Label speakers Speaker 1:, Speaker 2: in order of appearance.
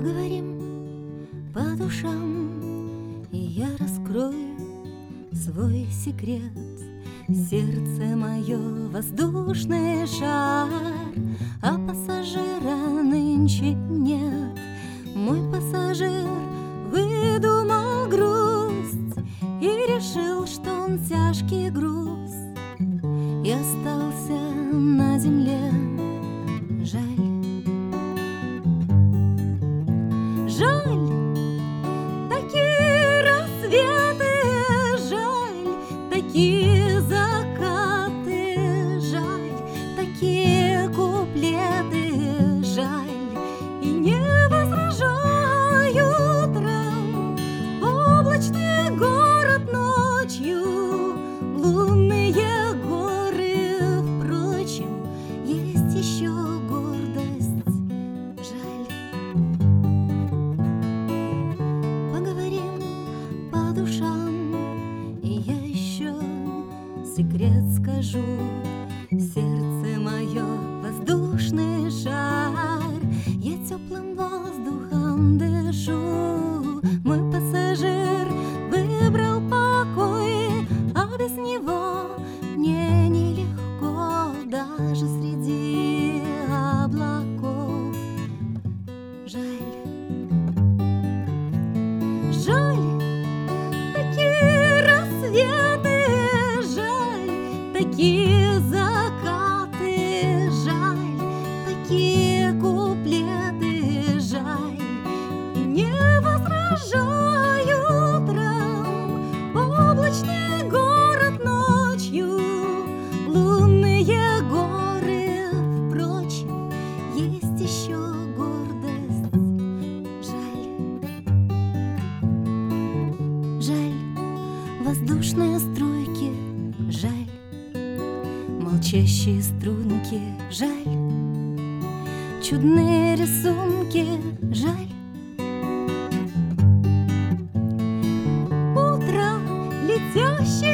Speaker 1: Поговорим по душам, и я раскрою свой секрет. Сердце мое воздушный шар, а пассажира нынче нет. Мой пассажир выдумал грусть и решил, что он тяжкий груз, и остался на земле. Жаль, жаль, такие рассветы, жаль, такие закаты, жаль, такие куплеты, жаль, и не возражаю утром в облачный город ночью, лунные горы, впрочем, есть еще гордость. Жаль, поговорим по душам, и я еще секрет скажу. Сердце мое воздушный шар, я теплым воздухом дышу. Мой пассажир выбрал покой, а без него мне нелегко даже среди облаков. Жаль, жаль, такие рассветы, жаль, такие закаты, жаль, такие куплеты, жаль, и не возражаю утром в облачный город ночью, лунные горы, впрочем, есть еще гордость. Жаль, жаль, воздушные струйки, жаль, молчащие струнки, жаль, чудные рисунки, жаль. Утро, летящее